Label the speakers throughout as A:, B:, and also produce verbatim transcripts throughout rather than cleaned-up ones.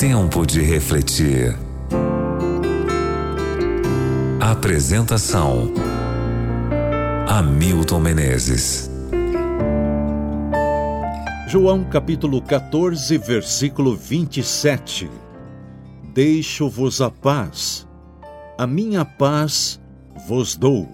A: Tempo de refletir. Apresentação: Hamilton Menezes.
B: João capítulo quatorze, versículo vinte e sete. Deixo-vos a paz, a minha paz vos dou.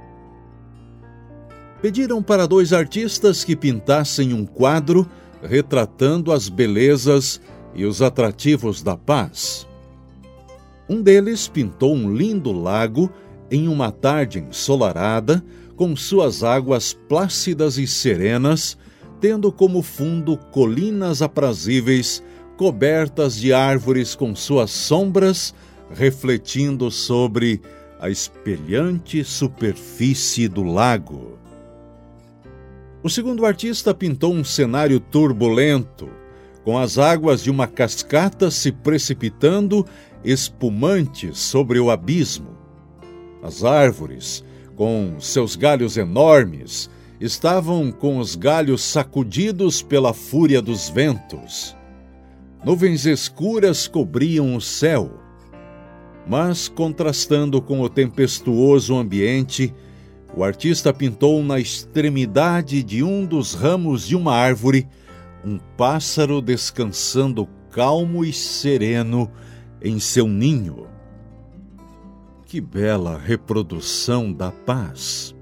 B: Pediram para dois artistas que pintassem um quadro retratando as belezas e os atrativos da paz. Um deles pintou um lindo lago em uma tarde ensolarada, com suas águas plácidas e serenas, tendo como fundo colinas aprazíveis, cobertas de árvores com suas sombras, refletindo sobre a espelhante superfície do lago. O segundo artista pintou um cenário turbulento, com as águas de uma cascata se precipitando espumantes sobre o abismo. As árvores, com seus galhos enormes, estavam com os galhos sacudidos pela fúria dos ventos. Nuvens escuras cobriam o céu, mas, contrastando com o tempestuoso ambiente, o artista pintou na extremidade de um dos ramos de uma árvore um pássaro descansando calmo e sereno em seu ninho. Que bela reprodução da paz!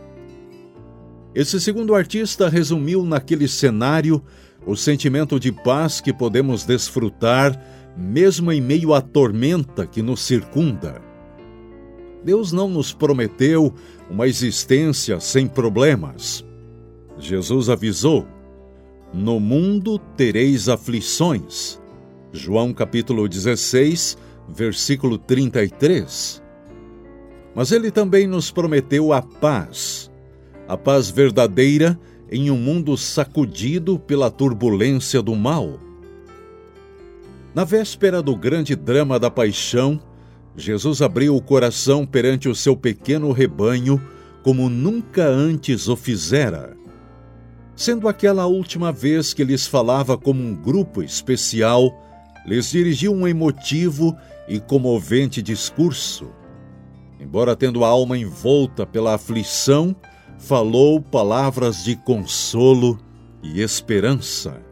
B: Esse segundo artista resumiu naquele cenário o sentimento de paz que podemos desfrutar mesmo em meio à tormenta que nos circunda. Deus não nos prometeu uma existência sem problemas. Jesus avisou: no mundo tereis aflições. João capítulo dezesseis, versículo trinta e três. Mas ele também nos prometeu a paz, a paz verdadeira em um mundo sacudido pela turbulência do mal. Na véspera do grande drama da paixão, Jesus abriu o coração perante o seu pequeno rebanho como nunca antes o fizera. Sendo aquela a última vez que lhes falava como um grupo especial, lhes dirigiu um emotivo e comovente discurso. Embora tendo a alma envolta pela aflição, falou palavras de consolo e esperança.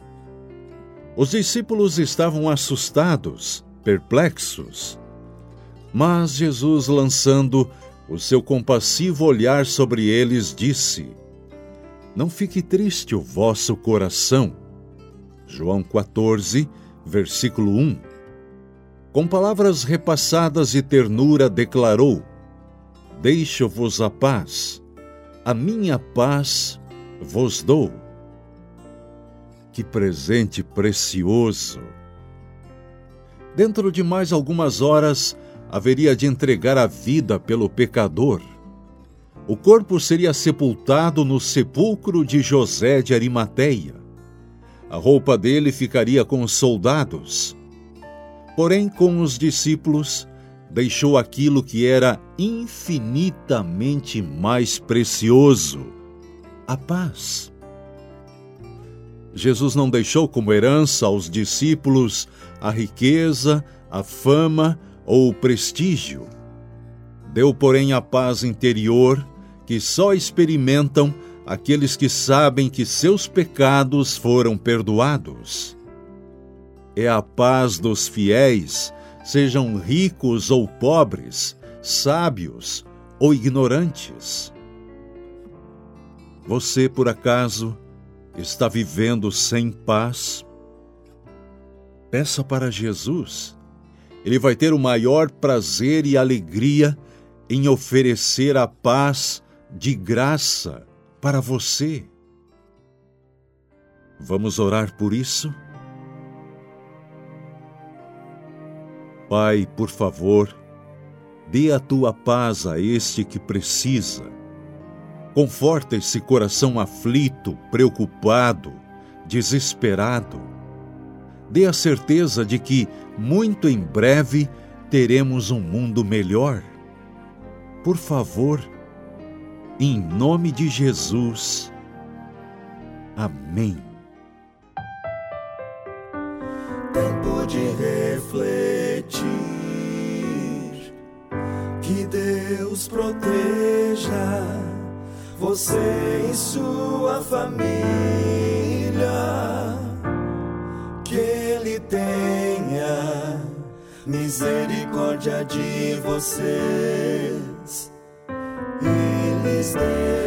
B: Os discípulos estavam assustados, perplexos. Mas Jesus, lançando o seu compassivo olhar sobre eles, disse: não fique triste o vosso coração. João quatorze, versículo um. Com palavras repassadas de ternura declarou: deixo-vos a paz, a minha paz vos dou. Que presente precioso! Dentro de mais algumas horas, haveria de entregar a vida pelo pecador. O corpo seria sepultado no sepulcro de José de Arimateia. A roupa dele ficaria com os soldados. Porém, com os discípulos, deixou aquilo que era infinitamente mais precioso: a paz. Jesus não deixou como herança aos discípulos a riqueza, a fama ou o prestígio. Deu, porém, a paz interior que só experimentam aqueles que sabem que seus pecados foram perdoados. É a paz dos fiéis, sejam ricos ou pobres, sábios ou ignorantes. Você, por acaso, está vivendo sem paz? Peça para Jesus. Ele vai ter o maior prazer e alegria em oferecer a paz de graça para você. Vamos orar por isso? Pai, por favor, dê a tua paz a este que precisa. Conforta esse coração aflito, preocupado, desesperado. Dê a certeza de que, muito em breve, teremos um mundo melhor. Por favor, em nome de Jesus. Amém.
C: Tempo de refletir. Que Deus proteja você e sua família. Que Ele tenha misericórdia de vocês e lhes dê